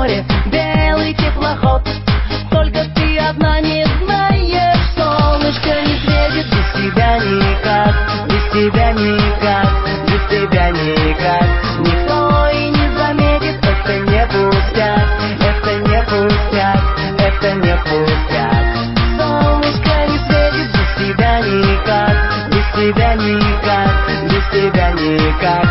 море, белый теплоход. Только ты одна не знаешь, солнышко не светит без тебя никак, без тебя никак, без тебя никак. Никто и не заметит, это не пустяк, это не пустяк, это не пустяк. Солнышко не светит без тебя никак, без тебя никак, без тебя никак.